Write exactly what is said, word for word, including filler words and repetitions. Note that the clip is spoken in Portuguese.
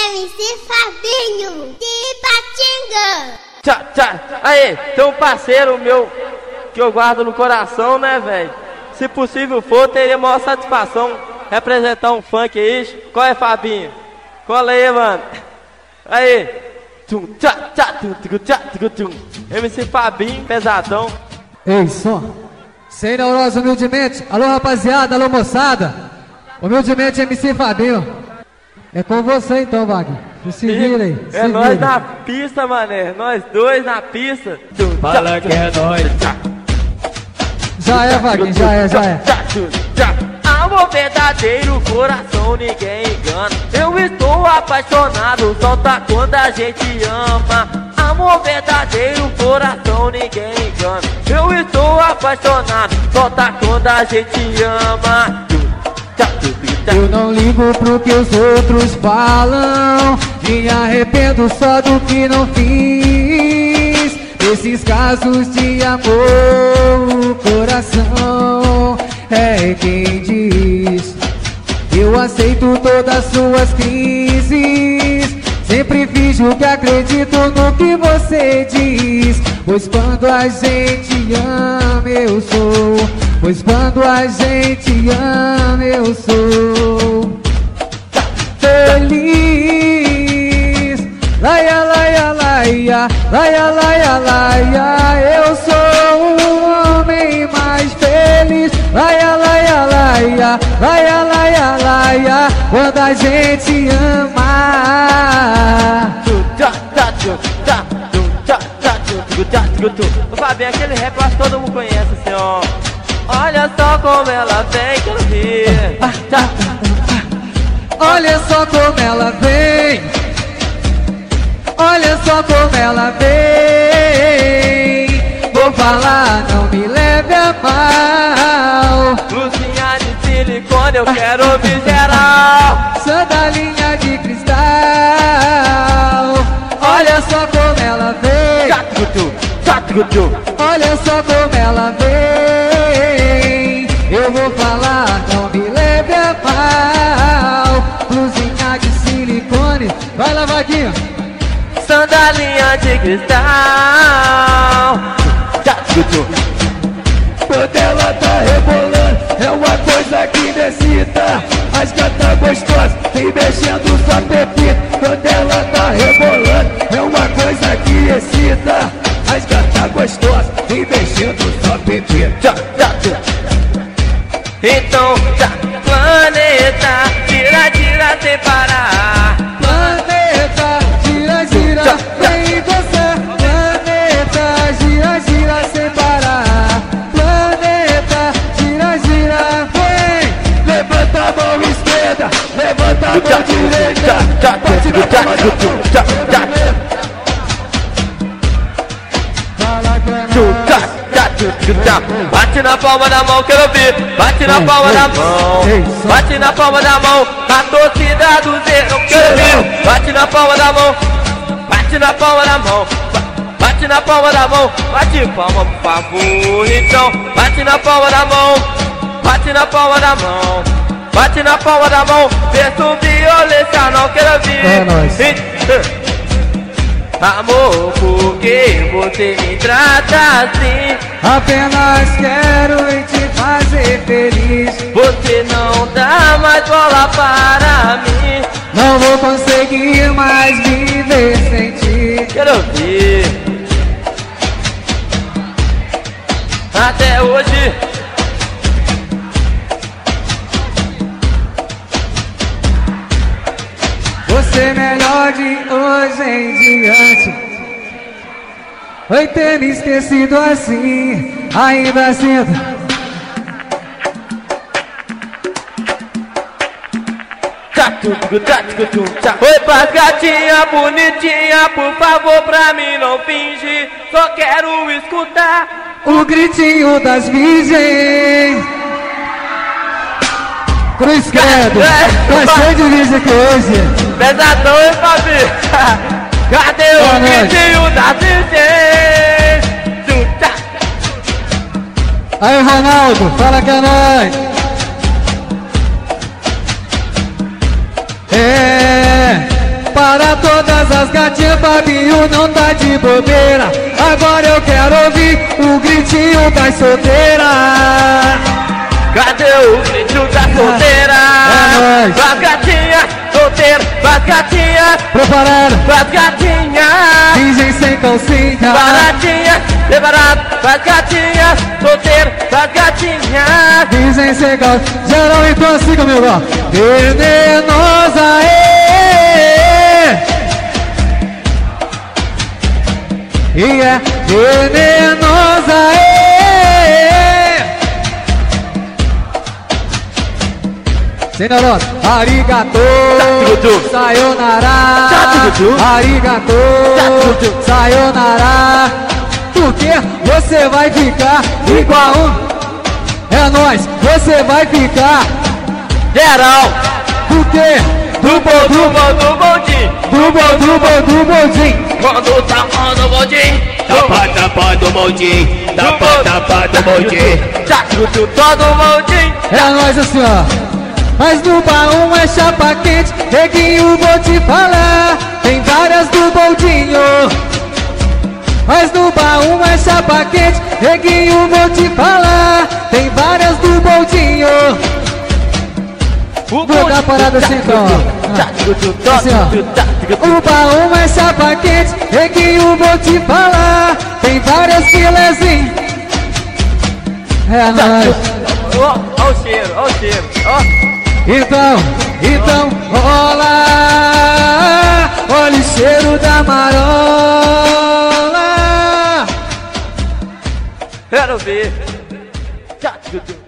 M C Fabinho, de Ipatinga. Tchá, tchá. Aí, tem um parceiro meu que eu guardo no coração, né, velho? Se possível for, teria maior satisfação representar um funk aí. Qual é, Fabinho? Cola aí, mano. Aí. Tum, tchá, tchá, tum, tum, tchá, tum, tum. M C Fabinho, pesadão. Ei, som. Sem neurose, humildemente. Alô, rapaziada, alô, moçada. Humildemente, M C Fabinho. É com você então, Wagner. Se vira aí. É nós na pista, mané. Nós dois na pista. Fala que é nóis. Já é, Wagner, já é, já é. Amor verdadeiro, coração ninguém engana. Eu estou apaixonado, solta quando a gente ama. Amor verdadeiro, coração ninguém engana. Eu estou apaixonado, solta quando a gente ama. Eu não ligo pro que os outros falam, me arrependo só do que não fiz. Nesses casos de amor, o coração é quem diz. Eu aceito todas as suas crises, sempre finjo que acredito no que você diz. Pois quando a gente ama eu sou, pois quando a gente ama eu sou feliz. Laia, laia, laia, laia, laia, laia. Eu sou um homem mais feliz. Laia, laia, laia, laia, laia, laia. Quando a gente ama. O Fabinho, aquele rap eu acho que todo mundo conhece, assim, ó. Olha só como ela vem, quero ver. Olha só como ela vem. Olha só como ela vem. Vou falar, não me leve a mal. Luzinha de silicone, eu quero ouvir geral. Sandalinha de cristal. Olha só como ela vem. Olha só como ela vem. Eu vou falar, não me leve a mal. Blusinha de silicone. Vai lá, Vaguinho. Sandalinha de cristal. Quando ela tá rebolando, é uma coisa que me excita. As gatas gostosas, vem mexendo sua pepita. Quando ela tá rebolando, é uma coisa que excita. As gatas gostosas, vem mexendo sua pepita. Então, tá, planeta, gira, gira sem parar. Planeta, gira, gira, vem você. Planeta, gira, gira sem parar. Planeta, gira, gira, vem. Levanta a mão esquerda, levanta a mão direita. Bate na palma da mão. Bate na palma da mão, quero ouvir. Bate na palma da mão. Bate na palma da mão. A torcida do zero, eu quero ouvir. Bate na palma da mão. Bate na palma da mão. Bate na palma da mão. Bate palma, por favor. Então, bate na palma da mão. Bate na palma da mão. Bate na palma da mão. Verso violência, não quero ouvir. É nóis. Amor, por que você me trata assim? Apenas quero te fazer feliz. Você não dá mais bola para mim. Não vou conseguir mais viver sem ti. Quero ouvir. Até hoje. Você melhor de hoje em diante. Foi ter me esquecido assim, ainda sinto. Oi, pras gatinha bonitinha, por favor pra mim não finge. Só quero escutar o gritinho das virgens. Cruz credo, tá cheio de virgem aqui hoje. Pesadão, hein, Fabi? Cadê o gritinho das virgens? Aí, Ronaldo, fala que é nóis. É, Para todas as gatinhas, Fabinho não tá de bobeira. Agora eu quero ouvir o gritinho das solteiras. Cadê o grito da solteira? É nóis. Pras gatinhas, solteira, pras gatinhas, Preparado, pras gatinhas, virgem sem calcinha. baratinha, separado, pras gatinhas, solteira, pras gatinhas. Virgem sem calcinha. Geral, então assim comigo, ó. Venenosa, ê. E é venenosa, ê. Senhorona, arigato, sayonara, arigato, sayonara. Porque você vai ficar igual um. É nóis, você vai ficar Geral, porque do bom, do bom, do bondinho, do bom, do bom, do bondinho. quando tá no bondinho, Tapa, tapa do bondinho, tapa, tapa do bondinho. tá tudo todo bondinho. É nóis assim, ó. Mas no baú é chapa quente, neguinho, vou te falar. Tem várias do boldinho. Mas no baú é chapa quente, neguinho, vou te falar. Tem várias do boldinho. Vou dar a parada assim então, ó. Assim, ó. O baú é chapa quente, neguinho, vou te falar. Tem várias filezinhas. É nóis. Ó, ó o cheiro, ó o cheiro, ó. Então, então, rola. Olha o cheiro da marola. Quero ver. Tchau, tchau, tchau.